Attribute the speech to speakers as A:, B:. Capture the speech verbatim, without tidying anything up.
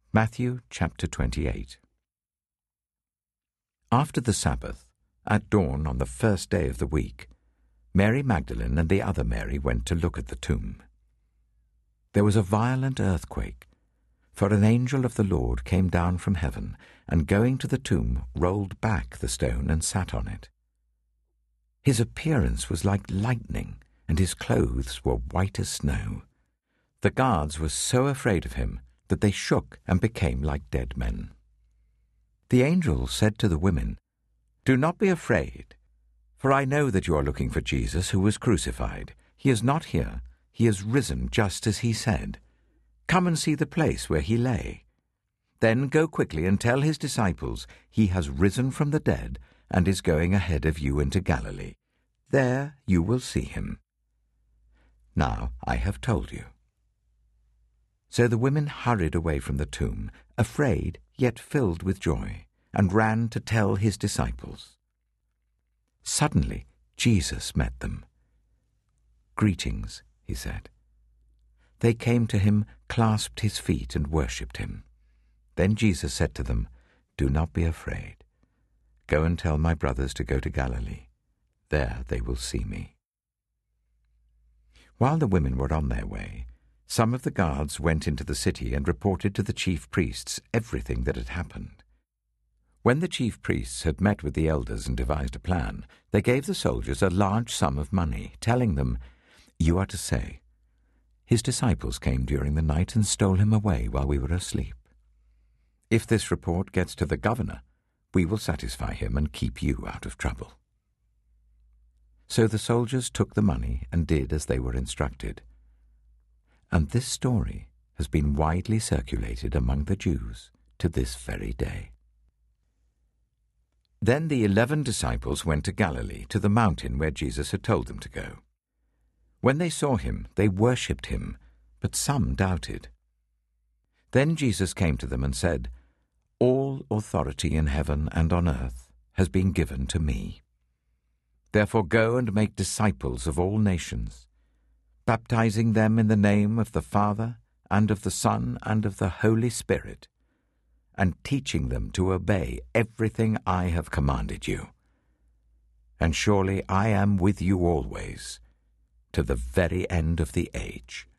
A: Matthew chapter twenty-eight. After the Sabbath, at dawn on the first day of the week, Mary Magdalene and the other Mary went to look at the tomb. There was a violent earthquake, for an angel of the Lord came down from heaven, and going to the tomb, rolled back the stone and sat on it. His appearance was like lightning, and his clothes were white as snow. The guards were so afraid of him that they shook and became like dead men. The angel said to the women, "Do not be afraid, for I know that you are looking for Jesus who was crucified. He is not here. He has risen just as he said. Come and see the place where he lay. Then go quickly and tell his disciples he has risen from the dead and is going ahead of you into Galilee. There you will see him. Now I have told you." So the women hurried away from the tomb, afraid yet filled with joy, and ran to tell his disciples. Suddenly Jesus met them. "Greetings," he said. They came to him, clasped his feet, and worshipped him. Then Jesus said to them, "Do not be afraid. Go and tell my brothers to go to Galilee. There they will see me." While the women were on their way, some of the guards went into the city and reported to the chief priests everything that had happened. When the chief priests had met with the elders and devised a plan, they gave the soldiers a large sum of money, telling them, "You are to say, 'His disciples came during the night and stole him away while we were asleep.' If this report gets to the governor, we will satisfy him and keep you out of trouble." So the soldiers took the money and did as they were instructed. And this story has been widely circulated among the Jews to this very day. Then the eleven disciples went to Galilee, to the mountain where Jesus had told them to go. When they saw him, they worshipped him, but some doubted. Then Jesus came to them and said, "All authority in heaven and on earth has been given to me. Therefore go and make disciples of all nations, baptizing them in the name of the Father, and of the Son, and of the Holy Spirit, and teaching them to obey everything I have commanded you. And surely I am with you always, to the very end of the age."